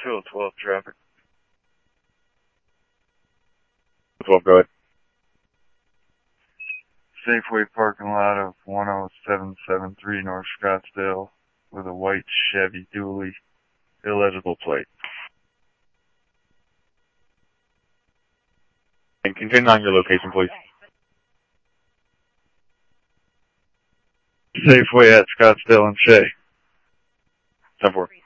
212 traffic. 12, go ahead. Safeway parking lot of 10773 North Scottsdale with a white Chevy dually, illegible plate. And continue on your location, please. Safeway at Scottsdale and Shea. 10-4.